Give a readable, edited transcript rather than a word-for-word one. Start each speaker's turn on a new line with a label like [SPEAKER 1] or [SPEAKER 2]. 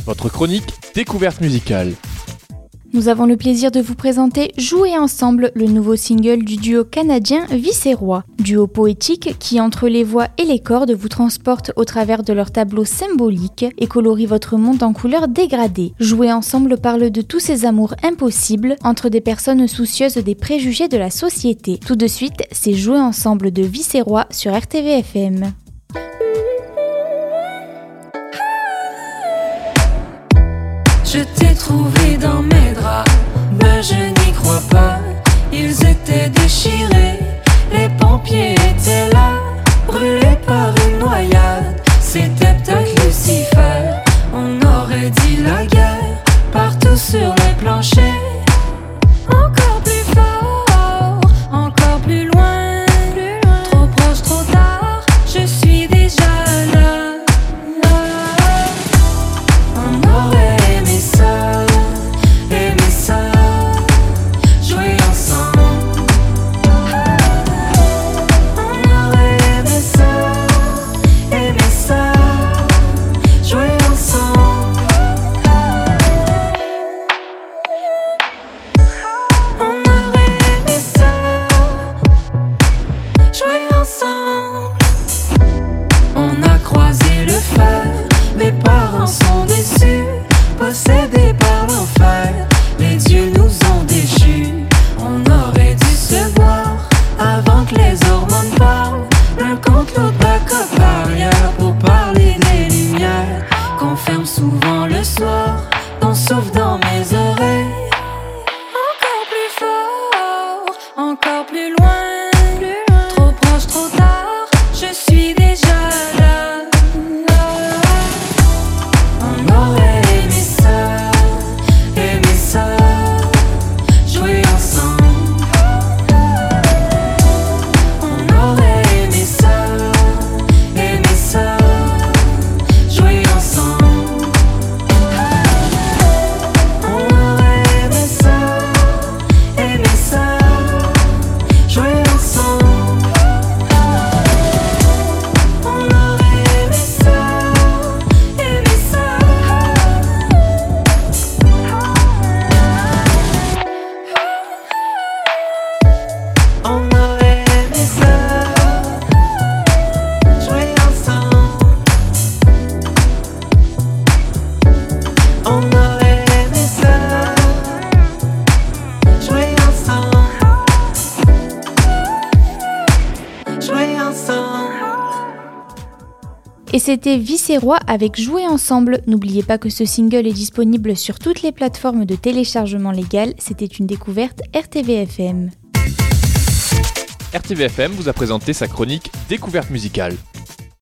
[SPEAKER 1] votre chronique découverte musicale.
[SPEAKER 2] Nous avons le plaisir de vous présenter Jouer ensemble, le nouveau single du duo canadien Vissérois. Duo poétique qui, entre les voix et les cordes, vous transporte au travers de leurs tableaux symboliques et colorie votre monde en couleurs dégradées. Jouer ensemble parle de tous ces amours impossibles entre des personnes soucieuses des préjugés de la société. Tout de suite, c'est Jouer ensemble de Vissérois sur RTVFM.
[SPEAKER 3] Je t'ai trouvé dans mes draps, ben je n'y crois pas. Ils étaient déchirés, les pompiers étaient là, brûlés par une noyade. C'était peut-être Lucifer, on aurait dit la guerre, partout sur les planchers. Encore plus fort, encore plus loin, trop proche, trop tard, je suis déjà là. On aurait possédés par l'enfer, les dieux nous ont déchus. On aurait dû se voir avant que les hormones parlent. L'un contre l'autre, backup arrière pour parler des lumières qu'on ferme souvent le soir, qu'on souffle dans mes oreilles. Encore plus fort, encore plus loin, trop proche, trop tard, je suis déjà là. On aurait
[SPEAKER 2] Et c'était Vissérois avec Jouer ensemble. N'oubliez pas que ce single est disponible sur toutes les plateformes de téléchargement légal. C'était une découverte RTVFM.
[SPEAKER 1] RTVFM vous a présenté sa chronique découverte musicale.